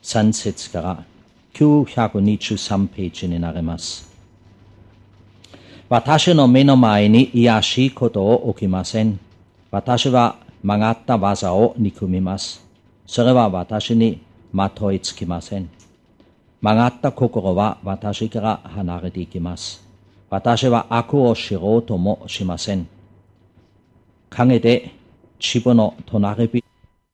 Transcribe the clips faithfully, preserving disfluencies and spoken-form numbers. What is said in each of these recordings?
さん節からきゅうひゃくにじゅうさんページになります。私の目の前にいやしいことを起きません。私は曲がった技を憎みます。それは私にまといつきません。曲がった心は私から離れていきます。私は悪を知ろうともしません。陰で自分の隣人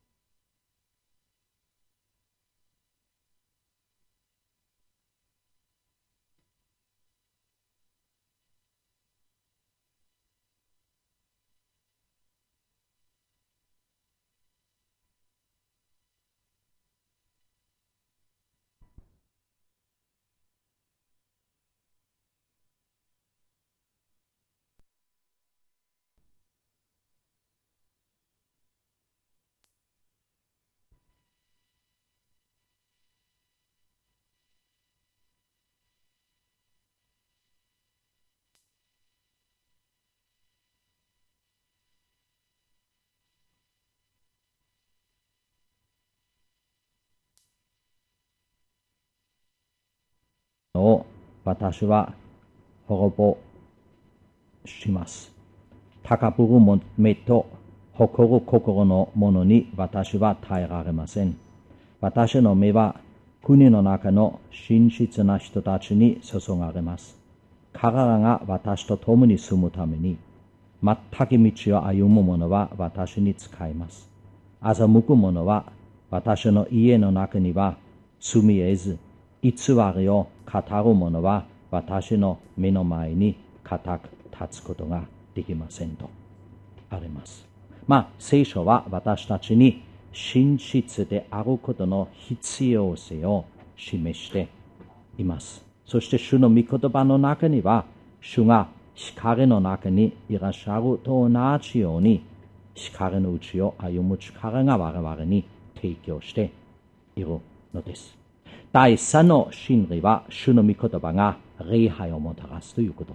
を私は滅ぼします。高ぶる目と誇る心のものに私は耐えられません。私の目は国の中の真実な人たちに注がれます。彼らが私と共に住むために、全く道を歩む者は私に仕えます。欺く者は私の家の中には住み得ず、偽りを語る者は私の目の前に固く立つことができませんとあります。まあ、聖書は私たちに真実であることの必要性を示しています。そして主の御言葉の中には、主が光の中にいらっしゃると同じように、光のうちを歩む力が我々に提供しているのです。第三の真理は、主の御言葉が礼拝をもたらすということ。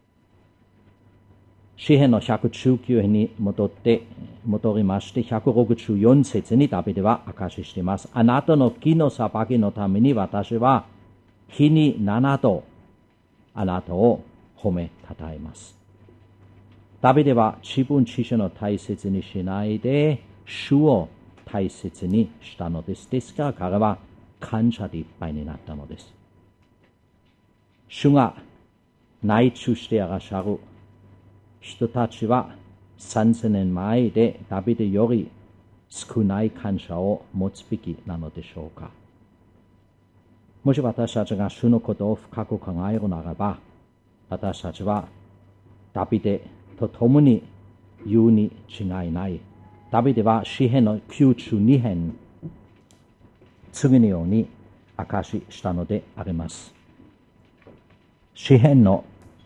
詩編のひゃくじゅうきゅう編に戻って、戻りまして、ひゃくろくじゅうよん節にダビデは証ししています。あなたの義の裁きのために私は日に七度あなたを褒めたたえます。ダビデは自分自身を大切にしないで、主を大切にしたのです。ですから彼は感謝でいっぱいになったのです。主が内中していらっしゃる人たちは三千年前でダビデより少ない感謝を持つべきなのでしょうか。もし私たちが主のことを深く考えるならば、私たちはダビデと共に言うに違いない。ダビデは詩編のきゅうじゅうに編、次のように証ししたのであります。詩編の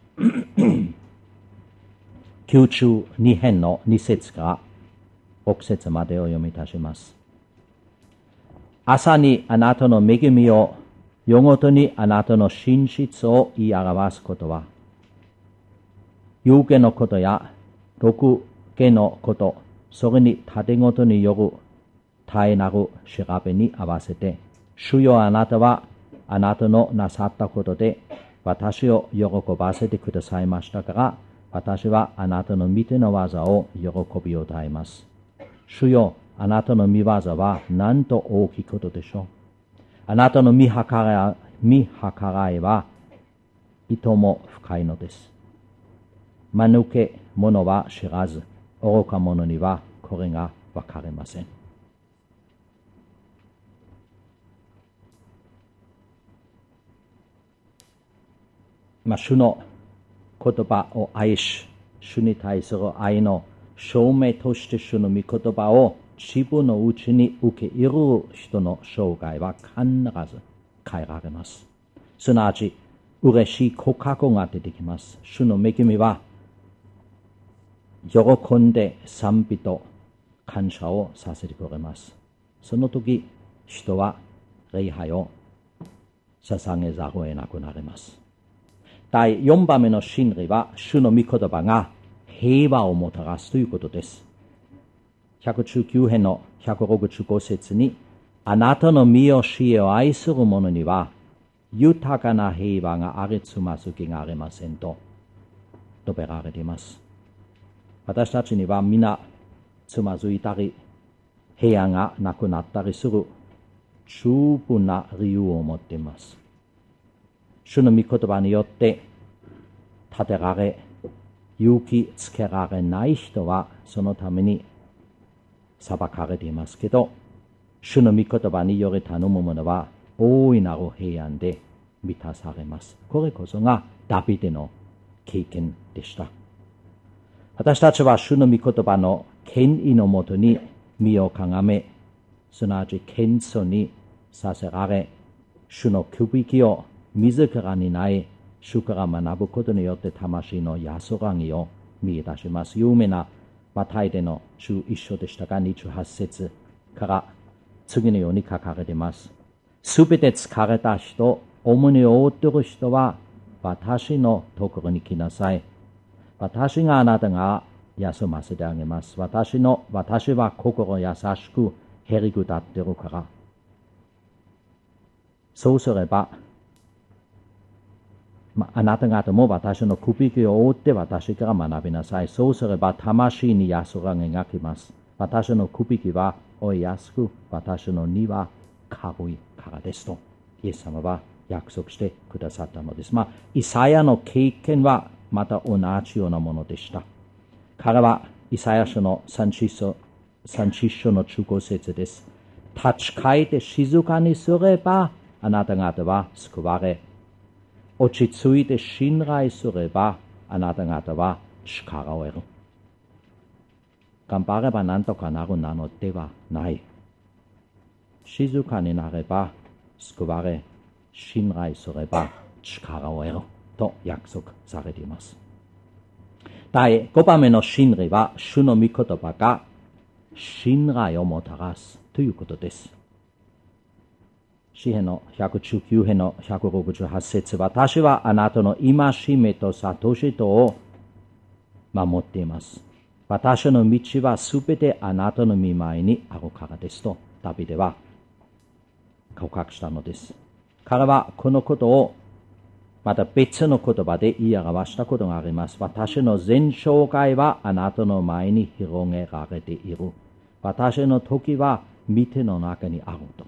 きゅうじゅうに編のに節からろく節までを読みいたします。朝にあなたの恵みを、夜ごとにあなたの真実を言い表すことは、有形のことや六形のこと、それに盾ごとによる絶えなる調べに合わせて、主よあなたはあなたのなさったことで私を喜ばせてくださいましたから、私はあなたの御手の技を喜びを絶えます。主よ、あなたの御業はなんと大きいことでしょう。あなたの見計らい、見計らいはいとも深いのです。間抜け者は知らず、愚か者にはこれがわかりません。まあ、主の言葉を愛し、主に対する愛の証明として主の御言葉を自分のうちに受け入れる人の生涯は必ず変えられます。すなわち、嬉しい告白が出てきます。主の恵みは、喜んで賛美と感謝をさせてくれます。その時、人は礼拝を捧げざるを得なくなります。だいよんばんめの真理は、主の御言葉が平和をもたらすということです。ひゃくじゅうきゅう編のひゃくろくじゅうご節に、 あなたの身を死を愛する者には、豊かな平和がありつます気がありませんと述べられています。私たちには皆つまずいたり、平安がなくなったりする十分な理由を持っています。主の御言葉によって立てられ、勇気つけられない人はそのために裁かれていますけど、主の御言葉により頼む者は大いなる平安で満たされます。これこそがダビデの経験でした。私たちは主の御言葉の権威のもとに身をかがめ、すなわち謙遜にさせられ、主のくびきを自らにない主から学ぶことによって魂の安らぎを見出します。有名なマタイでのじゅういっ章でしたが、にじゅうはち節から次のように書かれています。すべて疲れた人、重荷を負っている人は私のところに来なさい。私があなたが休ませてあげます。私の、私は心優しくへりくだっているから。そうすれば、まあなた方も私のくびきを負って私から学びなさい。そうすれば魂に安らぎが来ます。私のくびきは負いやすく、私の荷は軽いからですと、イエス様は約束してくださったのです。まあ、イサヤの経験はまた同じようなものでした。彼はイサヤ書のさんじゅっ章のじゅうご節です。立ち返って静かにすればあなた方は救われ、落ち着いて信頼すればあなた方は力を得る。頑張れば何とかなるなのではない。静かになれば救われ、信頼すれば力を得ると約束されています。だいごばんめの真理は、主の御言葉が信頼をもたらすということです。詩編のひゃくじゅうきゅう編のひゃくろくじゅうはち節、私はあなたの戒めと悟しとを守っています。私の道はすべてあなたの御前にあるからですと、ダビデは告白したのです。彼はこのことをまた別の言葉で言い表したことがあります。私の全生涯はあなたの前に広げられている。私の時は御手の中にあると。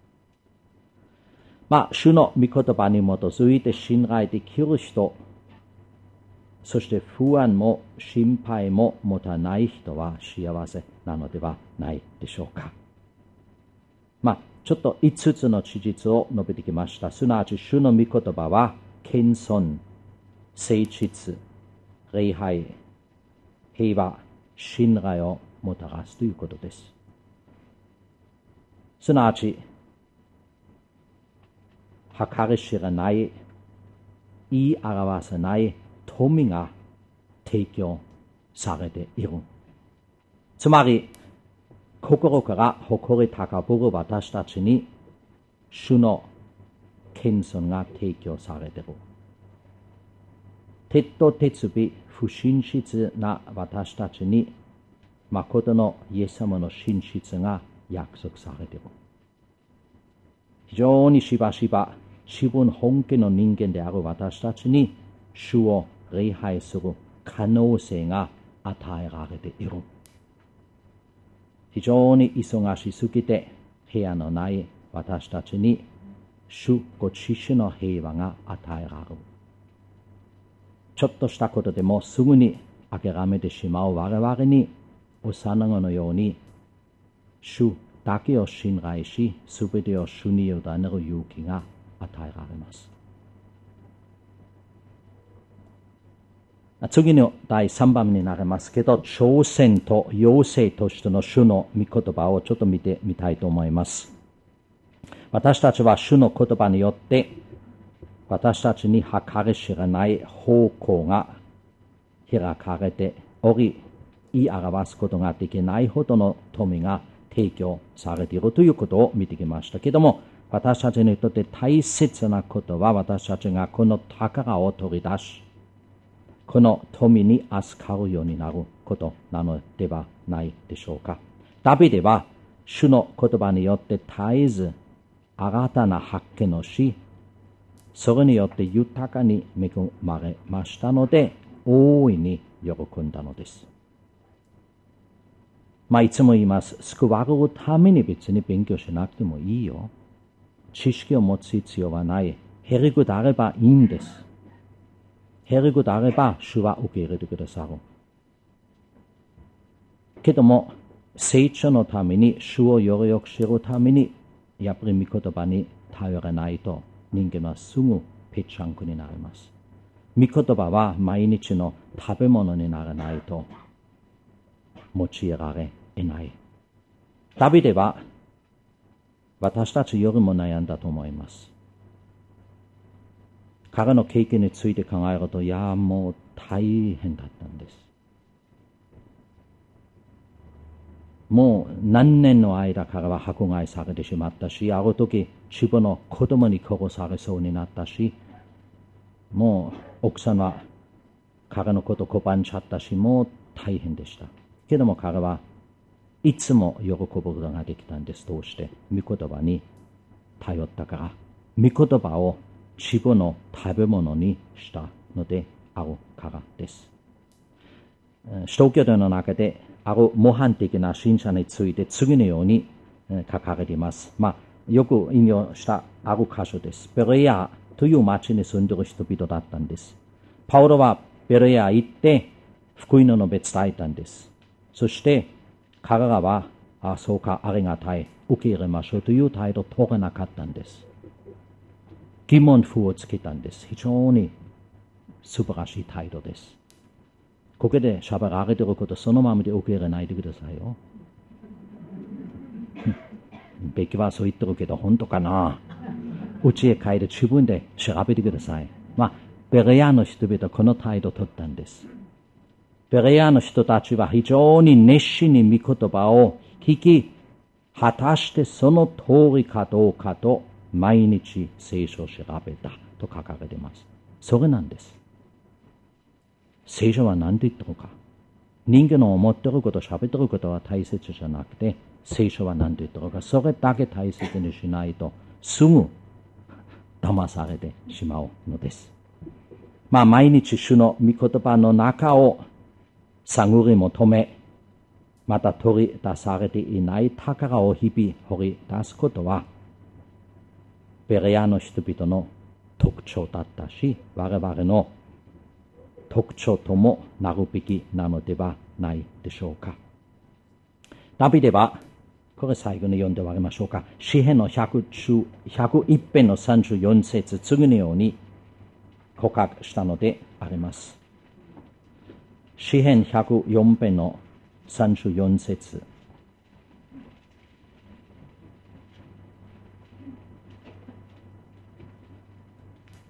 まあ、主の御言葉に基づいて信頼できる人、そして不安も心配も持たない人は幸せなのではないでしょうか。まあ、ちょっといつつの事実を述べてきました。すなわち主の御言葉は謙遜、誠実、礼拝、平和、信頼をもたらすということです。すなわち計り知らない、言い表せない富が提供されている。つまり、心から誇り高ぶる私たちに、主の謙遜が提供されている。鉄と鉄尾、不真実な私たちに、誠のイエス様の真実が約束されている。非常にしばしば自分本気の人間である私たちに主を礼拝する可能性が与えられている。非常に忙しすぎて部屋のない私たちに主ご自身の平和が与えられる。ちょっとしたことでもすぐに諦めてしまう我々に幼子のように主だけを信頼し、すべてを主に委ねる勇気が与えられます。次のだいさんばんになりますけど、挑戦と要請としての主の御言葉をちょっと見てみたいと思います。私たちは主の言葉によって私たちに計り知らない方向が開かれており、言い表すことができないほどの富が提供されているということを見てきましたけども、私たちにとって大切なことは、私たちがこの宝を取り出し、この富に預かるようになることなのではないでしょうか。ダビデは主の言葉によって絶えず新たな発見をし、それによって豊かに恵まれましたので、大いに喜んだのです。まあ、いつも言います。救われるために別に勉強しなくてもいいよ。知識を持つ必要はない。へりくであればいいんです。へりくであれば主は受け入れてくださる。けども、成長のために、主をよりよく知るために、やっぱり御言葉に頼らないと、人間はすぐぺちゃんこになります。御言葉は毎日の食べ物にならないと用いられない。ダビデは私たちよりも悩んだと思います。彼の経験について考えると、いや、もう大変だったんです。もう何年の間彼は迫害されてしまったし、ある時自分の子供に殺されそうになったし、もう奥さんは彼のことを拒んじゃったし、もう大変でした。けども彼はいつも喜ぶことができたんです。どうして？御言葉に頼ったから。御言葉を自分の食べ物にしたのであるからです。使徒行伝の中である模範的な信者について次のように書かれています。まあ、よく引用したある箇所です。ベレアという町に住んでいる人々だったんです。パウロはベレア行って福音の述べ伝えたんです。そして彼らは、あ、そうか、ありがたい、受け入れましょうという態度を取らなかったんです。疑問符をつけたんです。非常に素晴らしい態度です。ここで喋られていることそのままで受け入れないでくださいよ。べきはそう言ってるけど本当かな。うちへ帰って自分で調べてください。まあ、ベレアの人々はこの態度を取ったんです。ベレアの人たちは非常に熱心に御言葉を聞き、果たしてその通りかどうかと毎日聖書を調べたと書かれています。それなんです。聖書は何と言ってるか。人間の思っていること、喋っていることは大切じゃなくて、聖書は何と言ってるか。それだけ大切にしないと、すぐ騙されてしまうのです。まあ、毎日主の御言葉の中を探り求め、また取り出されていない宝を日々掘り出すことは、ベレアの人々の特徴だったし、我々の特徴ともなるべきなのではないでしょうか。ダビデは、これ最後に読んで終わりましょうか。詩編のひゃくいち編のさんじゅうよん節、次のように告白したのであります。詩編ひゃくよん編のさんじゅうよん節。